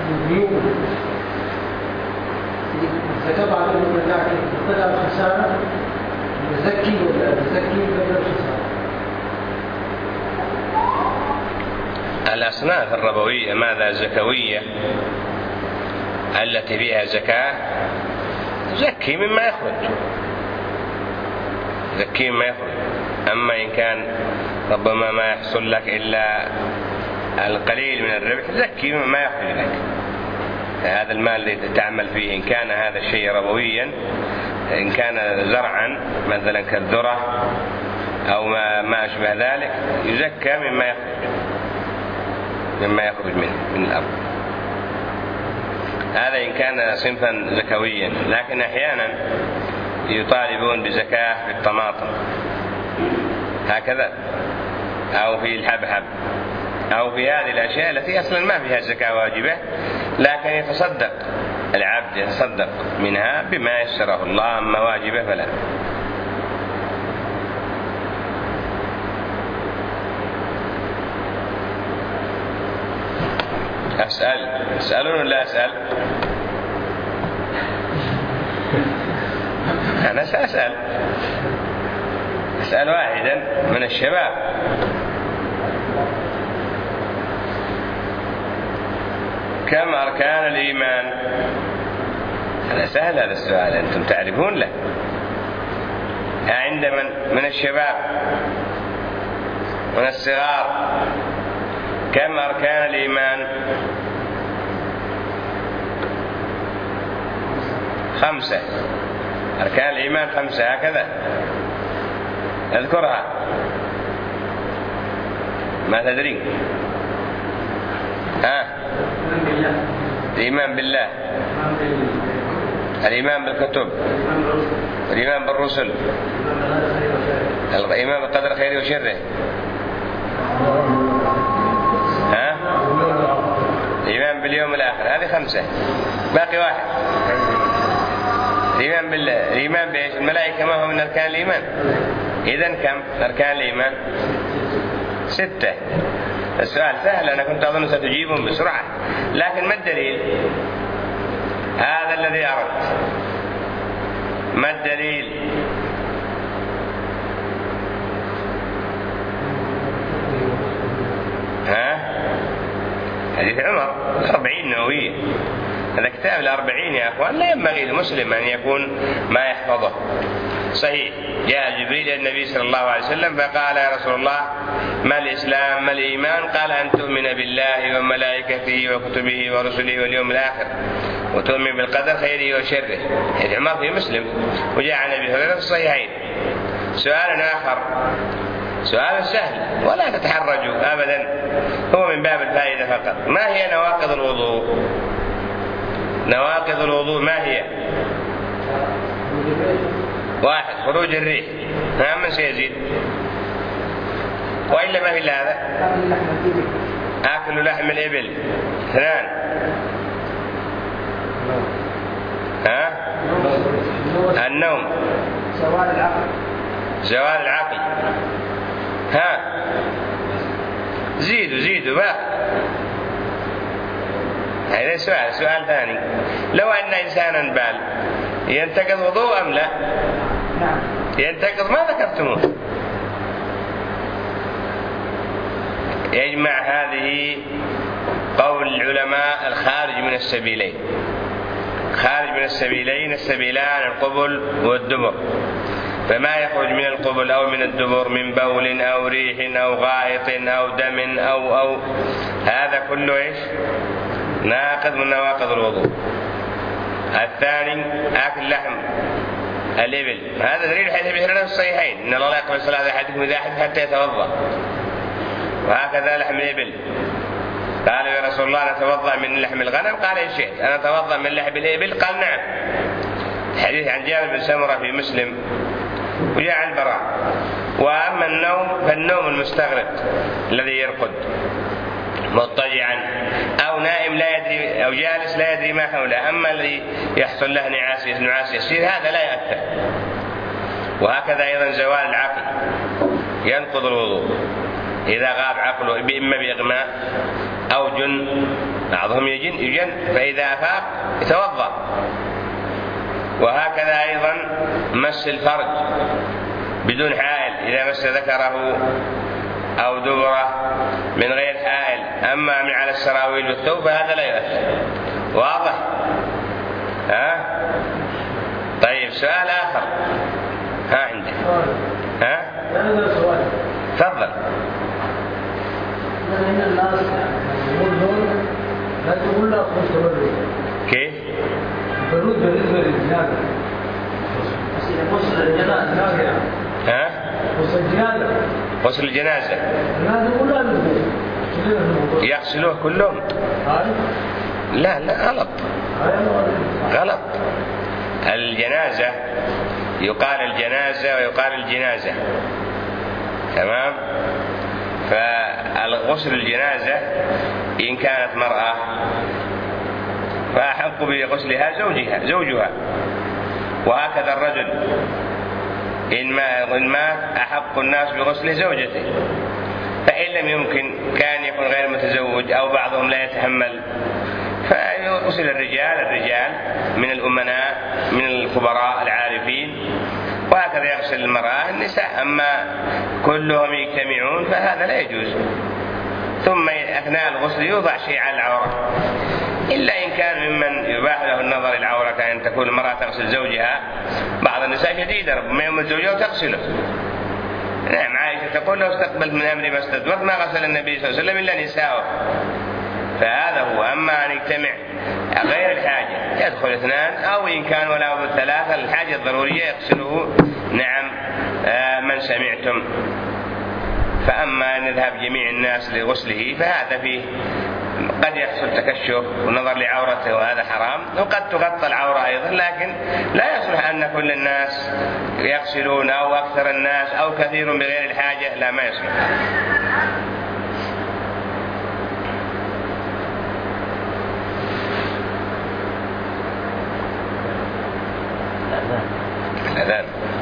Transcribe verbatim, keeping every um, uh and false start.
الديون الزكاة على الأمور لكن ابتدأ الخسارة يزكي ولا يزكي قبل الخسارة. الأصناف الربوية ماذا زكوية التي فيها زكاة زكي مما يخرج زكي مما يخرج. أما إن كان ربما ما يحصل لك إلا القليل من الربح زكي مما يخرج لك. هذا المال الذي تعمل فيه إن كان هذا الشيء ربويا، إن كان زرعا مثلا كالذرة أو ما, ما أشبه ذلك يزكى مما يخرج مما يخرج منه من الأرض. هذا إن كان صنفا زكويا. لكن أحيانا يطالبون بزكاة في الطماطم هكذا، أو في الحبحب، أو في هذه الأشياء التي أصلا ما فيها زكاة واجبة، لكن يتصدق العبد يتصدق منها بما يسره الله. أما واجبة فلا. أسأل أسألون ولا أسأل؟ أنا سأسأل أسأل واحدا من الشباب. كم أركان الإيمان؟ هذا سهل هذا السؤال، أنتم تعرفون له. عند من من الشباب من الصغار كم أركان الإيمان؟ خمسة. أركان الإيمان خمسة هكذا اذكرها. ما تدري؟ ها؟ الإيمان بالله، الإيمان بالكتب، الإيمان بالرسل، الإيمان بالقدر خيره وشره، ها؟ الإيمان باليوم الآخر. هذه خمسة. باقي واحد. الإيمان بالله. الإيمان بإيش؟ الملائكة ما هو من أركان الإيمان. إذن كم أركان الإيمان؟ ستة. السؤال سهل، أنا كنت أظن ستجيبهم بسرعة، لكن ما الدليل؟ هذا الذي أردت. ما الدليل؟ ها؟ حديث عمر الأربعين نووية. هذا كتاب الأربعين يا أخوان، لا ينبغي للمسلم أن يكون ما يحفظه. صحيح جاء جبريل إلى النبي صلى الله عليه وسلم فقال يا رسول الله ما الإسلام ما الإيمان؟ قال أن تؤمن بالله وملائكته وكتبه ورسله واليوم الآخر وتؤمن بالقدر خيره وشره. حديث عمر في مسلم، وجاء عن أبي هريرة في الصحيحين. سؤال آخر، سؤال سهل ولا تتحرجوا أبدا، هو من باب الفائدة فقط. ما هي نواقض الوضوء؟ نواقض الوضوء ما هي؟ واحد خروج الريح. ها من سيزيد؟ وإلا ما في إلا هذا. أكل لحم الإبل. اثنان. ها؟ النوم. زوال العقل. زوال العقل. ها؟ زيدوا زيدوا بقى. هذا سؤال سؤال ثاني. لو أن إنسانا بال ينتقض وضوء أم لا؟ ينتقض. ما ذكرتموه. يجمع هذه قول العلماء الخارج من السبيلين. خارج من السبيلين، السبيلان القبل والدبر. فما يخرج من القبل أو من الدبر من بول أو ريح أو غائط أو دم أو أو هذا كله إيش؟ ناقض من نواقض الوضوء. الثاني أكل لحم الإبل. هذا دليل حديث أبي هريرة في الصحيحين إن الله لا يقبل صلاة أحدكم إذا أحدث حتى يتوضأ. وهكذا لحم الإبل. قالوا يا رسول الله نتوضأ من لحم الغنم؟ قال إن شئت. أنا أتوضأ من لحم الإبل؟ قال نعم. حديث عن جابر بن سمرة في مسلم، وجاء عن البراء. وأما النوم فالنوم المستغرق الذي يرقد مضطجعا أو نائم لا يدري أو جالس لا يدري ما حوله. أما الذي يحصل له نعاس نعاس يسير هذا لا يأثر. وهكذا أيضا زوال العقل ينقض الوضوء إذا غاب عقله إما بإغماء أو جن بعضهم يجن, يجن فإذا أفاق يتوضأ. وهكذا أيضا مس الفرج بدون حائل إذا مس ذكره أو دبره من غير حائل، أما من على السراويل والثوب فهذا لا يؤثر. واضح؟ ها؟ طيب سؤال آخر. ها عندك؟ ها؟ تفضل. من الناس يقولون لا تقول لا خذ تبرد. كيف؟ تبرد بالنسبة للجنازة. غسل الجنازة. ها؟ غسل الجنازة. غسل الجنازة. الجنازة كلها بالغسل. يغسلوه كلهم؟ لا لا غلط. غلط. الجنازة يقال الجنازة ويقال الجنازة. تمام؟ فالغسل الجنازة إن كانت مرأة فأحق بغسلها زوجها زوجها، وهكذا الرجل إن ما إن مات أحق الناس بغسل زوجته. فإن لم يمكن كان يكون غير متزوج أو بعضهم لا يتحمل فيغسل الرجال الرجال من الأمناء من الخبراء العارفين، وهكذا يغسل المرأة النساء. أما كلهم يجتمعون فهذا لا يجوز. ثم أثناء الغسل يوضع شيء على العورة، إلا إن كان ممن يباح له النظر إلى العورة كأن تكون المرأة تغسل زوجها. بعض النساء شديدة ربما يوم زوجها وتغسله. نعم عائشة تقول لو استقبلت من أمري ما استدبرت ما غسل النبي صلى الله عليه وسلم إلا نساءه. فهذا هو. أما أن يجتمع غير الحاجة يدخل اثنان أو إن كان ولا بد ثلاثة الحاجة الضرورية يغسله نعم آه من سمعتم. فأما أن يذهب جميع الناس لغسله فهذا فيه قد يحصل تكشف ونظر لعورته وهذا حرام، وقد تغطى العورة أيضا، لكن لا يصلح أن كل الناس يغسلون أو أكثر الناس أو كثير بغير الحاجة، لا ما يصلح. الأذان